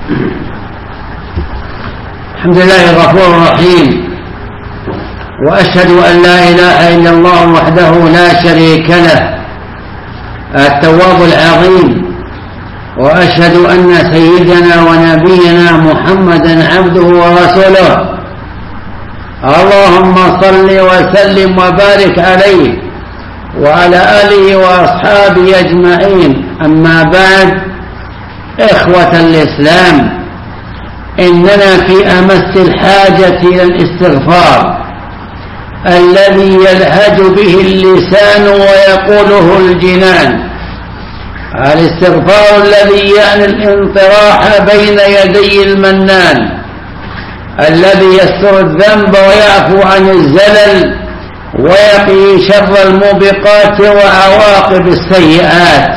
الحمد لله الغفور الرحيم، وأشهد أن لا إله إلا الله وحده لا شريك له التواب العظيم، وأشهد أن سيدنا ونبينا محمدا عبده ورسوله. اللهم صل وسلم وبارك عليه وعلى آله وأصحابه أجمعين. أما بعد، إخوة الإسلام، إننا في أمس الحاجة إلى الاستغفار الذي يلهج به اللسان ويقوله الجنان، الاستغفار الذي يعني الانطراح بين يدي المنان الذي يستر الذنب ويعفو عن الزلل ويقي شر الموبقات وعواقب السيئات.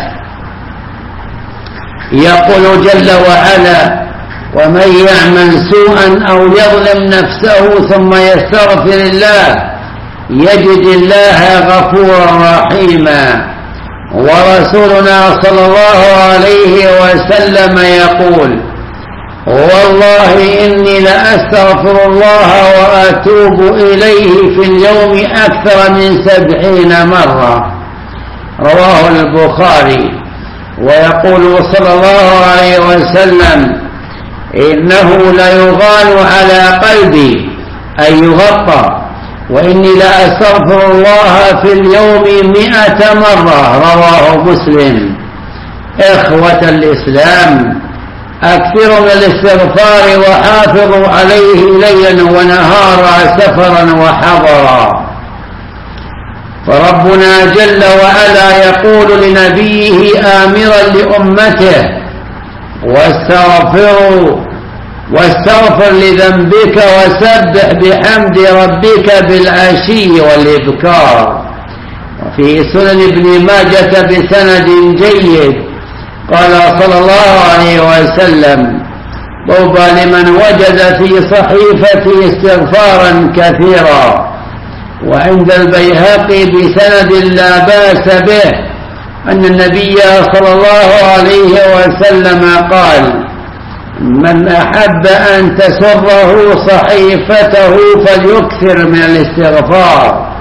يقول جل وعلا: ومن يعمل سوءا أو يظلم نفسه ثم يستغفر الله يجد الله غفورا رحيما. ورسولنا صلى الله عليه وسلم يقول: والله إني لأستغفر الله وأتوب إليه في اليوم أكثر من 70 مرة. رواه البخاري. ويقول صلى الله عليه وسلم: إنه ليغال على قلبي أي يغطى، وإني لأستغفر الله في اليوم 100 مرة. رواه مسلم. إخوة الإسلام، أكثروا من الاستغفار وحافظوا عليه ليلا ونهارا سفرا وحضرا. فربنا جل وعلا يقول لنبيه آمرا لأمته: واستغفر لذنبك وسبح بحمد ربك بالعشي والإبكار. وفي سنن ابن ماجة بسند جيد قال صلى الله عليه وسلم: طوبى لمن وجد في صحيفته استغفارا كثيرا. وعند البيهقي بسند لا بأس به أن النبي صلى الله عليه وسلم قال: من أحب أن تسره صحيفته فليكثر من الاستغفار.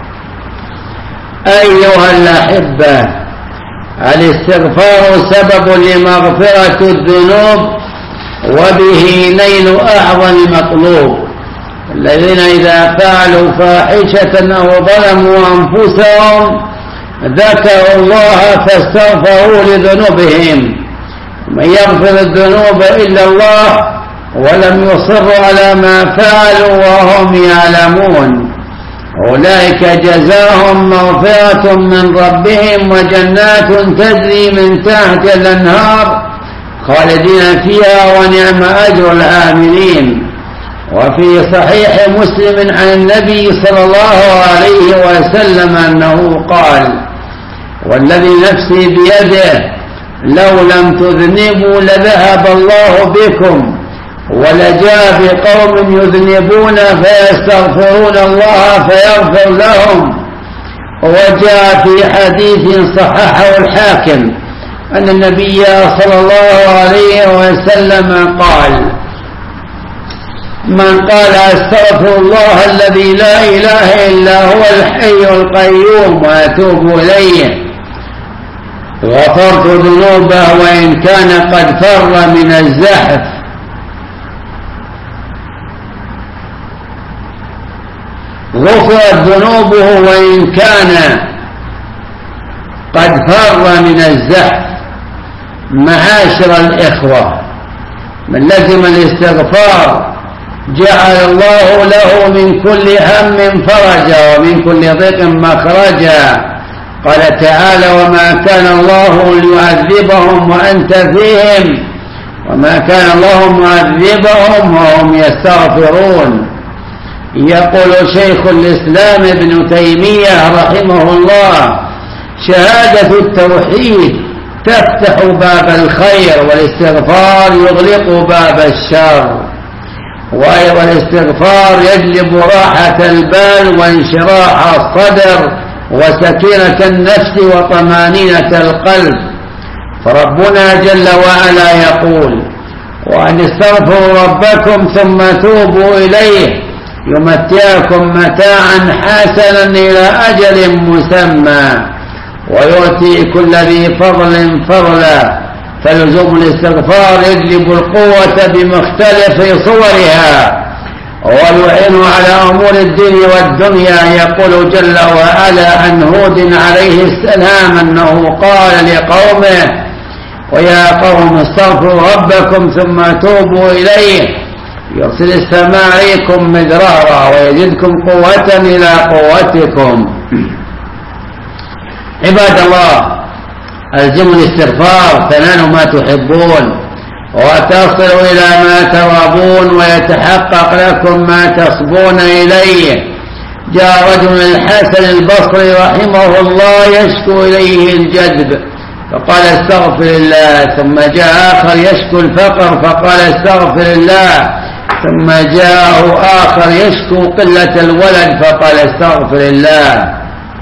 أيها الأحبة، الاستغفار سبب لمغفرة الذنوب وبه نيل أعظم مطلوب. الذين إذا فعلوا فاحشة أو ظلموا أنفسهم ذكروا الله فاستغفروا لذنوبهم. من يغفر الذنوب إلا الله ولم يصروا على ما فعلوا وهم يعلمون أولئك جزاهم مغفرة من ربهم وجنات تجري من تحت الأنهار خالدين فيها ونعم أجر العاملين. وفي صحيح مسلم عن النبي صلى الله عليه وسلم أنه قال: والذي نفسي بيده لو لم تذنبوا لذهب الله بكم ولجاء بقوم يذنبون فيستغفرون الله فيغفر لهم. وجاء في حديث صححه الحاكم أن النبي صلى الله عليه وسلم قال: من قال استغفر الله الذي لا إله إلا هو الحي القيوم وأتوب إليه غفرت ذنوبه وإن كان قد فر من الزحف. غفرت ذنوبه وإن كان قد فر من الزحف. معاشر الإخوة، من لزم الاستغفار جعل الله له من كل هم فرجا ومن كل ضيق مخرجا. قال تعالى: وما كان الله ليعذبهم وأنت فيهم وما كان الله معذبهم وهم يستغفرون. يقول شيخ الإسلام ابن تيمية رحمه الله: شهادة التوحيد تفتح باب الخير والاستغفار يغلق باب الشر. والاستغفار يجلب راحة البال وانشراح الصدر وسكينة النفس وطمانينة القلب. فربنا جل وعلا يقول: وأن استغفروا ربكم ثم توبوا إليه يمتعكم متاعا حسنا إلى أجل مسمى ويؤتي كل ذي فضل فضلا. فلزوم الاستغفار يجلب القوة بمختلف صورها ويعين على أمور الدين والدنيا. يقول جل وعلا عن هود عليه السلام أنه قال لقومه: ويا قوم استغفروا ربكم ثم توبوا إليه يرسل السماء عليكم مدرارا ويزدكم قوة إلى قوتكم. عباد الله، ألزموا الاستغفار تنالوا ما تحبون وتصلوا إلى ما ترغبون ويتحقق لكم ما تصبون إليه. جاء رجل الحسن البصري رحمه الله يشكو إليه الجذب فقال: استغفر الله. ثم جاء آخر يشكو الفقر فقال: استغفر الله. ثم جاء آخر يشكو قلة الولد فقال: استغفر الله.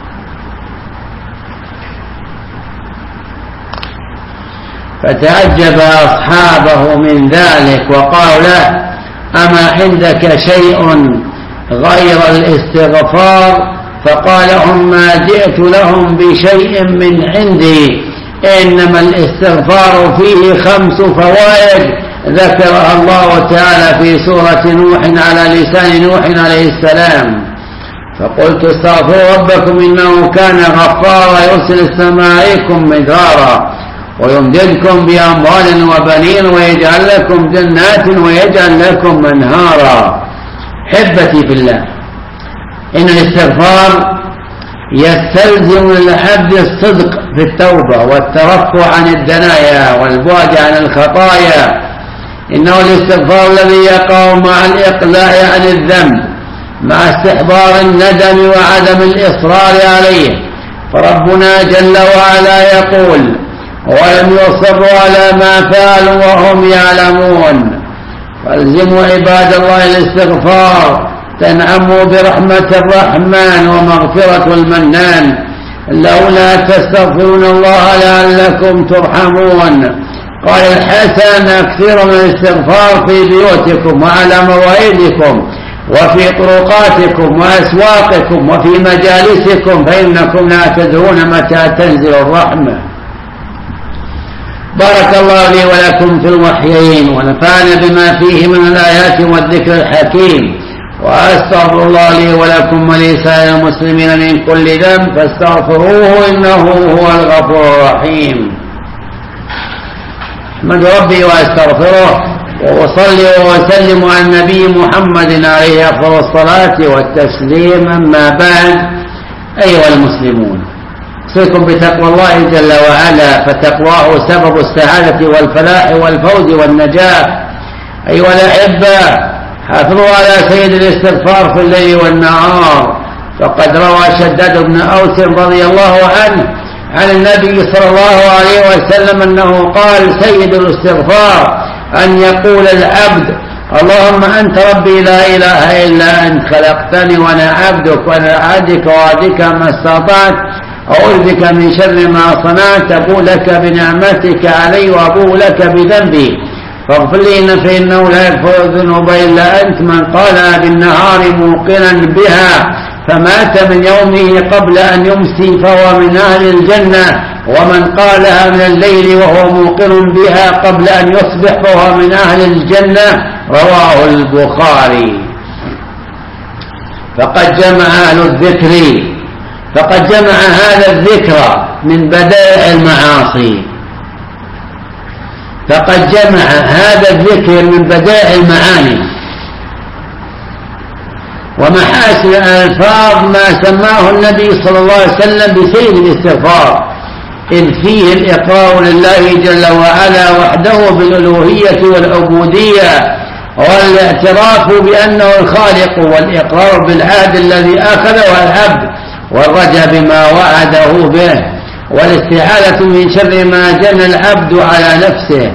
فتعجب أصحابه من ذلك وقالوا له: أما عندك شيء غير الاستغفار؟ فقال: هم ما جئت لهم بشيء من عندي، إنما الاستغفار فيه 5 فوائد ذكرها الله تعالى في سورة نوح على لسان نوح عليه السلام. فقلت: استغفروا ربكم إنه كان غفارا يرسل السماء عليكم مدرارا ويمددكم بأموال وبنين ويجعل لكم جنات ويجعل لكم أنهارا. حبتي في الله، إن الاستغفار يستلزم للعبد الصدق في التوبة والترفع عن الدنايا والبعد عن الخطايا. إنه الاستغفار الذي يقع مع الإقلاع عن الذنب مع استحضار الندم وعدم الإصرار عليه. فربنا جل وعلا يقول: ولم يصروا على ما فعلوا وهم يعلمون. فالزموا عباد الله الاستغفار تنعموا برحمة الرحمن ومغفرة المنان. لولا تستغفرون الله لعلكم ترحمون. قال الحسن: أكثروا من الاستغفار في بيوتكم وعلى مواعيدكم وفي طرقاتكم وأسواقكم وفي مجالسكم فإنكم لا تدرون متى تنزل الرحمة. بارك الله لي ولكم في الوحيين ونفعنا بما فيه من الآيات والذكر الحكيم، وأستغفر الله لي ولكم ولسائر المسلمين من كل ذنب فاستغفروه إنه هو الغفور الرحيم. أحمد ربي وأستغفره وأصلي وأسلم على النبي محمد عليه أفضل الصلاة والتسليم. أما بعد، أيها المسلمون، أوصيكم بتقوى الله جل وعلا، فتقواه سبب السعادة والفلاح والفوز والنجاة. أيها الأحبة، حافظوا على سيد الاستغفار في الليل والنهار. فقد روى شداد بن أوس رضي الله عنه عن النبي صلى الله عليه وسلم أنه قال: سيد الاستغفار أن يقول العبد: اللهم أنت ربي لا إله إلا أنت، خلقتني وأنا عبدك وأنا عبدك وعبدك ما استطعت، أعوذ بك من شر ما صنعت، أبو لك بنعمتك علي وأبو لك بذنبي فاغفر لي فإنه لا يغفر الذنوب إلا أنت. من قالها بالنهار موقنا بها فمات من يومه قبل أن يمسي فهو من أهل الجنة، ومن قالها من الليل وهو موقن بها قبل أن يصبح فهو من أهل الجنة. رواه البخاري. فقد جمع هذا الذكر من بدائع المعاصي. فقد جمع هذا الذكر من بدائع المعاني ومحاسن الألفاظ ما سماه النبي صلى الله عليه وسلم بسيد الاستغفار، إذ فيه الإقرار لله جل وعلا وحده بالألوهية والعبودية والاعتراف بأنه الخالق، والإقرار بالعهد الذي أخذه العبد والرجاء بما وعده به، والاستعاذة من شر ما جنى العبد على نفسه،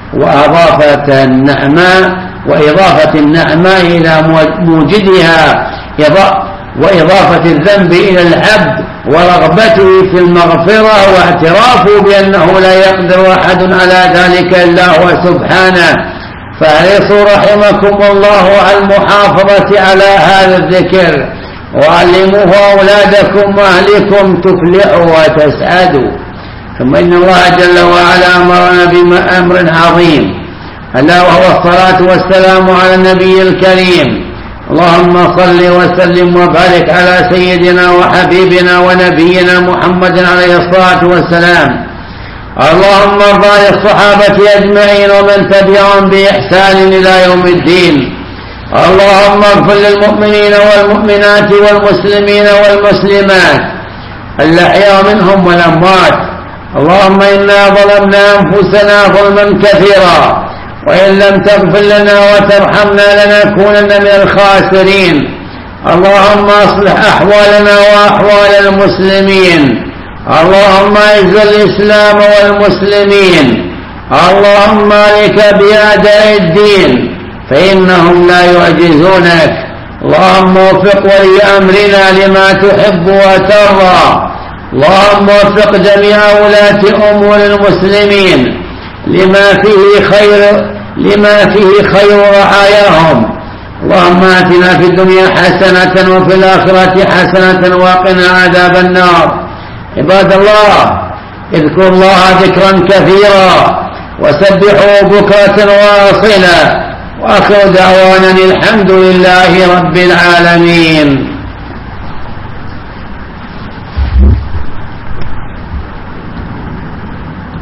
وإضافة النعماء إلى موجدها، وإضافة الذنب إلى العبد ورغبته في المغفرة واعترافه بأنه لا يقدر أحد على ذلك إلا هو سبحانه. فاحرصوا رحمكم الله على المحافظة على هذا الذكر، وعلموه أولادكم وأهلكم تفلحوا وتسعدوا. ثم إن الله جل وعلا أمرنا بأمر عظيم، ألا وهو الصلاة والسلام على النبي الكريم. اللهم صل وسلم وبارك على سيدنا وحبيبنا ونبينا محمد عليه الصلاة والسلام. اللهم ارض عن الصحابة أجمعين ومن تبعهم بإحسان إلى يوم الدين. اللهم اغفر للمؤمنين والمؤمنات والمسلمين والمسلمات الأحياء منهم والأموات. اللهم إنا ظلمنا أنفسنا ظلما كثيرا، وإن لم تغفر لنا وترحمنا لنكونن من الخاسرين. اللهم أصلح أحوالنا وأحوال المسلمين. اللهم أعز الإسلام والمسلمين. اللهم عليك بأعداء الدين فإنهم لا يعجزونك. اللهم وفق ولي أمرنا لما تحب وترضى. اللهم وفق جميع ولاة أمور المسلمين لما فيه خير رعاياهم. اللهم آتنا في الدنيا حسنة وفي الآخرة حسنة وقنا عذاب النار. عباد الله، اذكروا الله ذكرا كثيرا وسبحوا بكرة واصيلا، وآخر دعوانا الحمد لله رب العالمين.